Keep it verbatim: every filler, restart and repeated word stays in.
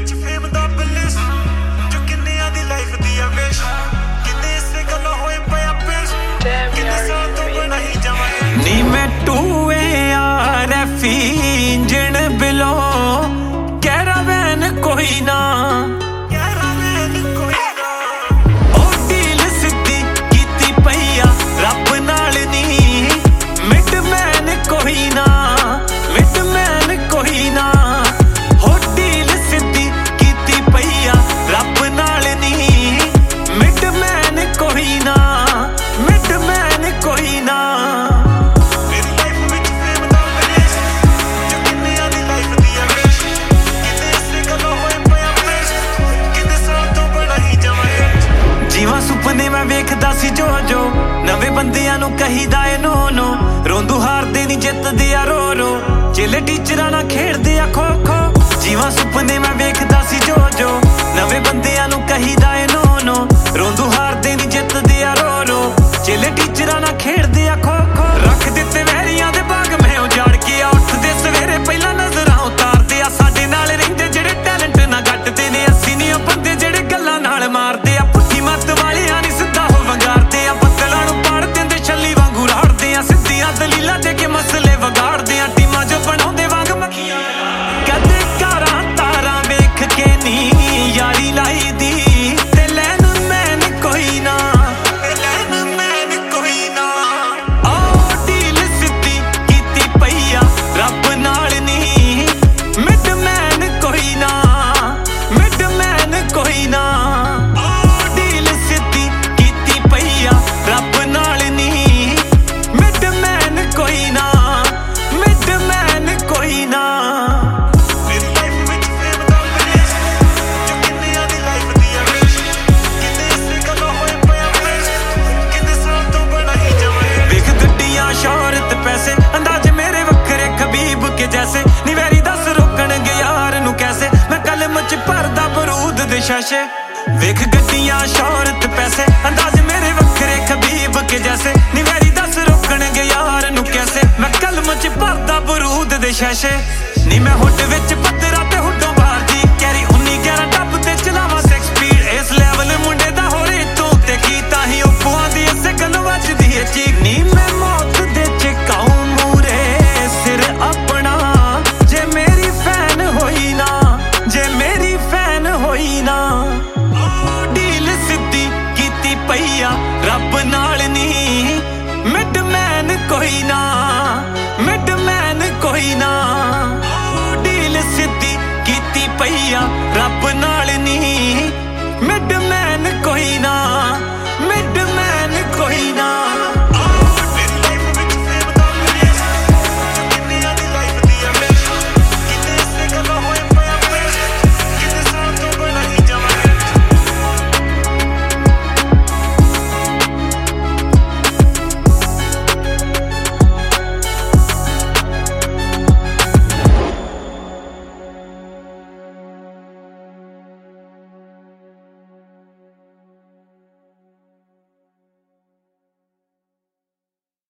ਵਿੱਚ ਫੇਮ ਦਾ ਬਲਿਸ ਜੋ ਕਿੰਨਿਆਂ ਦੀ ਲਾਈਫ ਦੀ ਆ ਵਿਸ਼ ਕਿੰਨੇ ਇਸੇ ਗੱਲੋਂ ਹੋਏ ਪਿਆ ਪੇਸ਼ ਕਿੰਨੇ ਸਾਲ ਤੋਂ ਬਣਾ ਹੀ ਜਾਵਾਂਗੇ ਨੀ ਮੈਂ ਟੂਏ ਆ ਰੈਫੀ ਇੰਜਣ ਬਿਲੋ ਕੈਰਾਵੈਨ ਕੋਈ ਨਾ ਸੁਪਨੇ ਮੈਂ ਵੇਖਦਾ ਸੀ ਜੋ ਜੋ ਨਵੇਂ ਬੰਦਿਆਂ ਨੂੰ ਕਹੀਦਾ ਏ ਨੋ ਨੋ ਰੋਂਦੂ ਹਾਰਦੇ ਨਹੀਂ ਜਿੱਤਦੇ ਆ ਰੋ ਰੋ ਚੇਲੇ ਟੀਚਰਾਂ ਨਾਲ ਖੇਡਦੇ ਆ ਖੋ ਖੋ ਜੀਵਾਂ ਸੁਪਨੇ ਮੈਂ ਵੇਖਦਾ ਸੀ ਜੋ ਜੋ ਨਵੇਂ ਬੰਦਿਆਂ ਨੂੰ ਕਹੀਦਾ ਏ ਨੋ ਨੋ ਰੋਂਦੂ ਹਾਰਦੇ ਨਹੀਂ ਜਿੱਤਦੇ ਆ ਰੋ ਰੋ ਚੇਲੇ ਟੀਚਰਾਂ ਨਾਲ ਖੇਡਦੇ ਆ ਖੋ ਖੋ ਰੱਖ ਦਿੱਤੇ ਵਹਿਰੀਆਂ ਦੇ ਬਾਗ ਮੈਂ ਉਜਾੜ ਕੇ ਆ ਉੱਠਦੇ ਸਵੇਰੇ ਪਹਿਲਾਂ ਨਜ਼ਰਾਂ ਉਤਾਰਦੇ ਆ ਸਾਡੇ ਨਾਲ ਰਹਿੰਦੇ ਜਿਹੜੇ ਟੈਲੈਂਟ ਨਾ ਘੱਟਦੇ ਨੇ ਅਸੀਂ ਨਹੀਂ ਉਹ ਬੰਦੇ ਜਿਹੜੇ ਗੱਲਾਂ ਨਾਲ ਮਾਰਦੇ ਆ ਪੁੱਠੀ ਮੱਤ ਵਾਲਿਆਂ ਨੀ ਸਿੱਧਾ ਹੋ ਵੰਗਾਰਦੇ ਆ ਬੱਦਲਾਂ ਨੂੰ ਪਾੜ ਦਿੰਦੇ ਛੱਲੀ ਵਾਂਗੂ ਰਾੜਦੇ ਆ ਸਿੱਧੀਆਂ ਦਲੀਲਾਂ ਦੇ ਕੇ ਮਸਲੇ ਵਿਗਾੜਦੇ ਆ ਟੀਮਾਂ ਜੋ ਬਣਾਉਂਦੇ ਵਾਂਗ ਮੱਖੀਆਂ ਕਦੇ ਕਾਰਾਂ ਤਾਰਾਂ ਵੇਖ ਕੇ ਨੀ ਯਾਰੀ ਲਾਈ ਦੀ ਤੇ ਲੈਣ ਮੈਨ ਕੋਈ ਨਾ ਲੈਣ ਮੈਨ ਕੋਈ ਨਾ ਉਹ ਡੀਲ ਸਿੱਧੀ ਕੀਤੀ ਪਈ ਆ ਰੱਬ ਨਾਲ ਨੀ ਮਿਡ ਮੈਨ ਕੋਈ ਨਾ ਮਿਡ ਮੈਨ ਕੋਈ ਨਾ ਰੱਬ ਨਾਲ ਨੀ ਮਿਡ ਮੈਨ ਕੋਈ ਨਾ ਮਿਡ ਮੈਨ ਕੋਈ ਨਾ ਮੇਰੀ ਲਾਈਫ ਵਿੱਚ ਫੇਮ ਦਾ ਬਲਿਸ ਜੋ ਕਿੰਨਿਆਂ ਦੀ ਲਾਈਫ ਦੀ ਆ ਵਿਸ਼ ਕਿੰਨੇ ਇਸੇ ਗੱਲੋਂ ਹੋਏ ਪਿਆ ਪੇਸ਼ ਕਿੰਨੇ ਸਾਲ ਤੋਂ ਬਣਾ ਹੀ ਜਾਵਾਂਗੇ ਵੇਖ ਗੱਡੀਆਂ ਸ਼ੋਹਰਤ ਪੈਸੇ ਅੰਦਾਜ਼ ਮੇਰੇ ਵੱਖਰੇ ਖਬੀਬ ਕੇ ਜੈਸੇ ਨੀ ਵੈਰੀ ਦੱਸ ਰੋਕਣਗੇ ਯਾਰ ਨੂੰ ਕੈਸੇ ਮੈਂ ਕਲਮ ਚ ਭਰਦਾ ਬਰੂਦ ਦੇ ਸ਼ਾਸ਼ੇ ਵੇਖ ਗੱਡੀਆਂ ਸ਼ੋਹਰਤ ਪੈਸੇ ਅੰਦਾਜ਼ ਮੇਰੇ ਵੱਖਰੇ ਖਬੀਬ ਕੇ ਜੈਸੇ ਨੀ ਵੈਰੀ ਦੱਸ ਰੋਕਣਗੇ ਯਾਰ ਨੂੰ ਕੈਸੇ ਮੈਂ ਕਲਮ ਚ ਭਰਦਾ ਬਰੂਦ ਦੇ ਸ਼ਾਸ਼ੇ ਨੀ ਮੈਂ ਹੁੱਡ ਵਿੱਚ